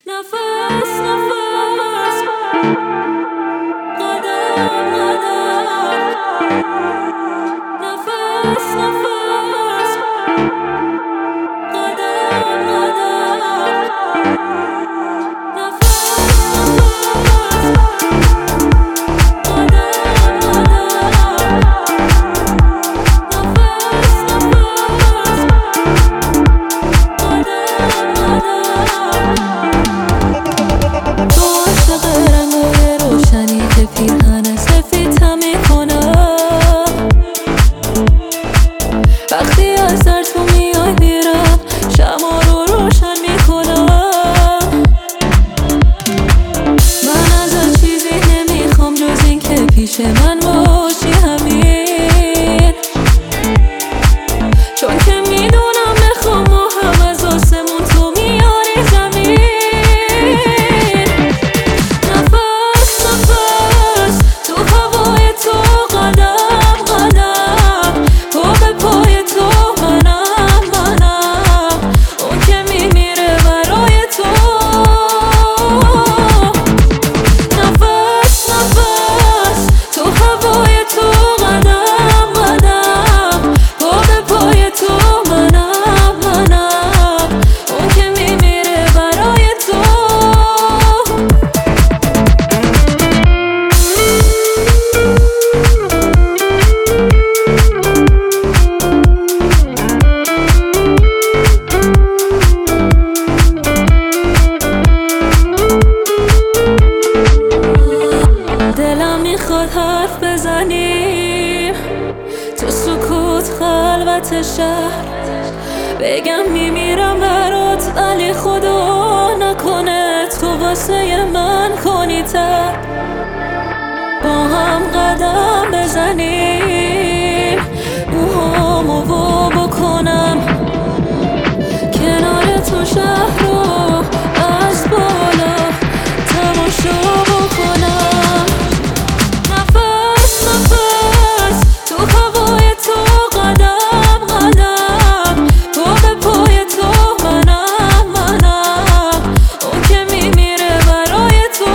نفس نفس قدم قدم نفس نفس قدم قدم نفس وقتی از در تو میای میرم شمع رو روشن میکنم. من ازت چیزی نمیخوام جز این که پیش من باشی همین، چون که میدونم بخوام ما هم از آسمون تو میاری زمین. نفس نفس تو هوای تو قدم قدم پا به پای تو منم اون که میمیره برای تو. نفس نفس تو هوای تو قدم قدم پا به پای تو منم اون که میمیره برای تو. دلم میخواد حرف بزنیم تو سکوت خلوت شهر، بگم میمیرم برات ولی خدا نکنه تو واسه من کنی تر. با هم قدم بزنیم موهامو وا بکنم کنار تو شهر رو از بالا تماشا بکنم. نفس نفس تو هوای تو قدم قدم پا به پای تو منم اون که میمیره برای تو.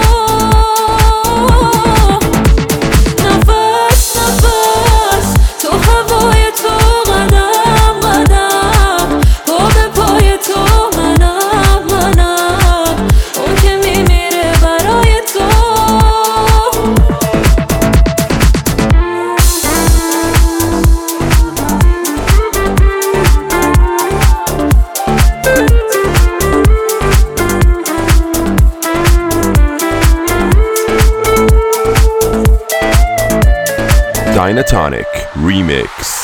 نفس نفس تو هوای تو قدم قدم پا به پای تو منم اون که میمیره برای تو. Dynatonic Remix.